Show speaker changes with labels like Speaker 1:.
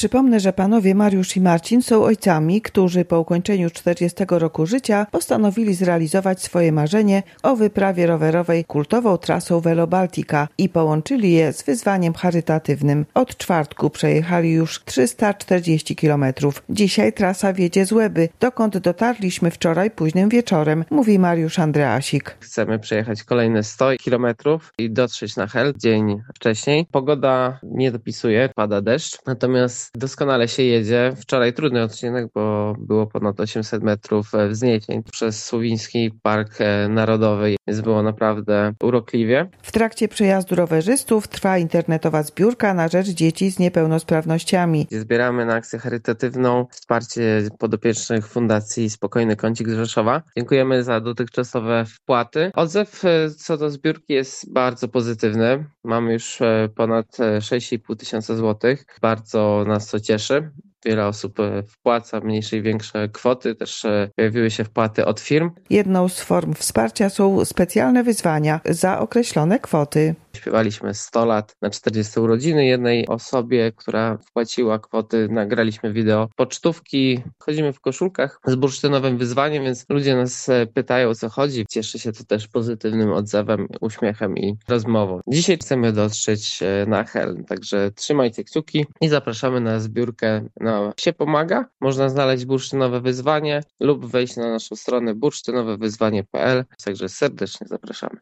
Speaker 1: Przypomnę, że panowie Mariusz i Marcin są ojcami, którzy po ukończeniu 40 roku życia postanowili zrealizować swoje marzenie o wyprawie rowerowej kultową trasą Velo Baltica i połączyli je z wyzwaniem charytatywnym. Od czwartku przejechali już 340 km. Dzisiaj trasa wiedzie z Łeby, dokąd dotarliśmy wczoraj późnym wieczorem, mówi Mariusz Andreasik.
Speaker 2: Chcemy przejechać kolejne 100 km i dotrzeć na Hel dzień wcześniej. Pogoda nie dopisuje, pada deszcz, natomiast doskonale się jedzie. Wczoraj trudny odcinek, bo było ponad 800 metrów wzniesień przez Słowiński Park Narodowy, więc było naprawdę urokliwie.
Speaker 1: W trakcie przejazdu rowerzystów trwa internetowa zbiórka na rzecz dzieci z niepełnosprawnościami.
Speaker 2: Zbieramy na akcję charytatywną wsparcie podopiecznych Fundacji Spokojny Kącik z Rzeszowa. Dziękujemy za dotychczasowe wpłaty. Odzew co do zbiórki jest bardzo pozytywny. Mamy już ponad 6,5 tysiąca złotych. Bardzo nas to cieszy. Wiele osób wpłaca mniejsze i większe kwoty, też pojawiły się wpłaty od firm.
Speaker 1: Jedną z form wsparcia są specjalne wyzwania za określone kwoty.
Speaker 2: Śpiewaliśmy 100 lat na 40 urodziny jednej osobie, która wpłaciła kwoty. Nagraliśmy wideo pocztówki. Chodzimy w koszulkach z bursztynowym wyzwaniem, więc ludzie nas pytają, o co chodzi. Cieszy się to też pozytywnym odzewem, uśmiechem i rozmową. Dzisiaj chcemy dotrzeć na Hel, także trzymajcie kciuki i zapraszamy na zbiórkę na Się Pomaga. Można znaleźć bursztynowe wyzwanie lub wejść na naszą stronę bursztynowewyzwanie.pl. Także serdecznie zapraszamy.